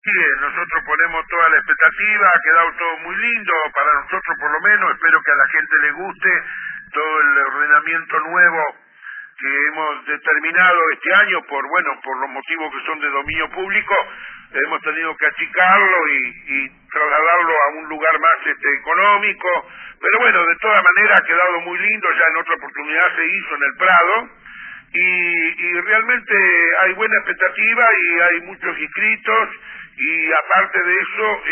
Sí, nosotros ponemos toda la expectativa, ha quedado todo muy lindo, para nosotros por lo menos, espero que a la gente le guste todo el ordenamiento nuevo que hemos determinado este año por los motivos que son de dominio público. Hemos tenido que achicarlo y trasladarlo a un lugar más económico, pero bueno, de todas maneras ha quedado muy lindo. Ya en otra oportunidad se hizo en el Prado y realmente hay buena expectativa y hay muchos inscritos. Y aparte de eso,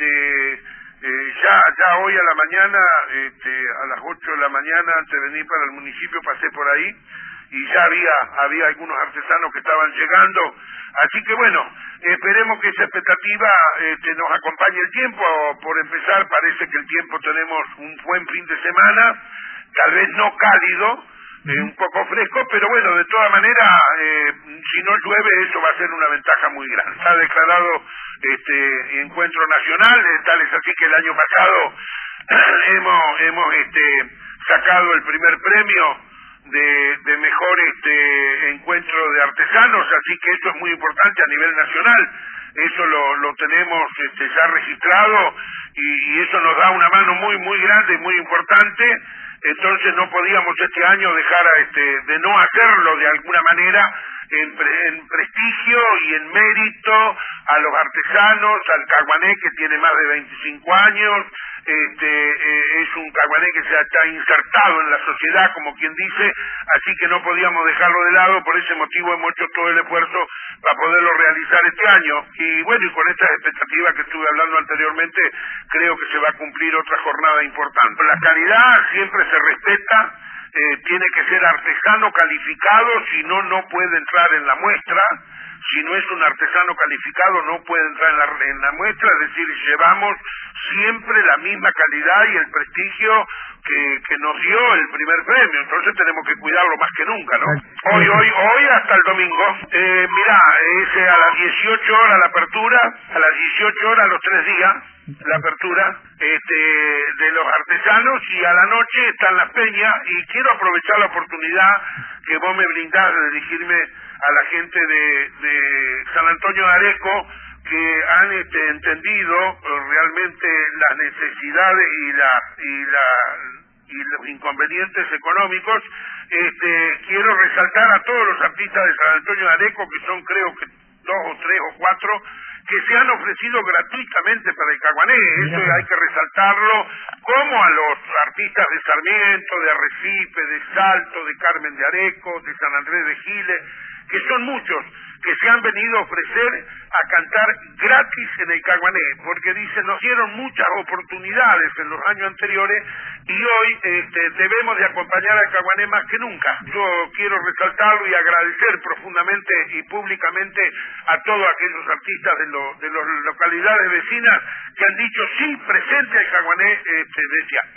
ya hoy a la mañana, a las 8 de la mañana, antes de venir para el municipio, pasé por ahí y ya había algunos artesanos que estaban llegando. Así que bueno, esperemos que esa expectativa nos acompañe el tiempo. Por empezar, parece que el tiempo tenemos un buen fin de semana, tal vez no cálido, un poco fresco, pero bueno, de todas maneras, si no llueve, eso va a ser una ventaja muy grande. Está declarado encuentro nacional, tal es así que el año pasado hemos sacado el primer premio de mejor encuentro de artesanos, así que eso es muy importante a nivel nacional. Eso lo tenemos ya registrado y eso nos da una mano muy muy grande, muy importante. Entonces no podíamos este año dejar de no hacerlo de alguna manera en prestigio y en mérito a los artesanos, al caguané que tiene más de 25 años. Es un caguané que ya está insertado en la sociedad, como quien dice, así que no podíamos dejarlo de lado. Por ese motivo hemos hecho todo el esfuerzo para poderlo realizar este año. Y bueno, y con estas expectativas que estuve hablando anteriormente, creo que se va a cumplir otra jornada importante. La calidad siempre se respeta, tiene que ser artesano calificado, si no, no puede entrar en la muestra. Si no es un artesano calificado, no puede entrar en la muestra. Es decir, llevamos siempre la misma calidad y el prestigio que nos dio el primer premio. Entonces tenemos que cuidarlo más que nunca, ¿no? Hoy hasta el domingo. Mirá, es a las 18 horas la apertura, a las 18 horas los 3 días la apertura de los artesanos, y a la noche están las peñas. Y quiero aprovechar la oportunidad que vos me brindás de dirigirme a la gente de San Antonio de Areco, que han entendido realmente las necesidades y los inconvenientes económicos. Quiero resaltar a todos los artistas de San Antonio de Areco, que son creo que 2 o 3 o 4, que se han ofrecido gratuitamente para el caguané. Eso hay que resaltarlo, como a los artistas de Sarmiento, de Arrecife, de Salto, de Carmen de Areco, de San Andrés de Giles, que son muchos, que se han venido a ofrecer a cantar gratis en el caguané, porque dicen, nos dieron muchas oportunidades en los años anteriores y hoy debemos de acompañar al caguané más que nunca. Yo quiero resaltarlo y agradecer profundamente y públicamente a todos aquellos artistas de las localidades vecinas que han dicho sí presente al caguané de este año.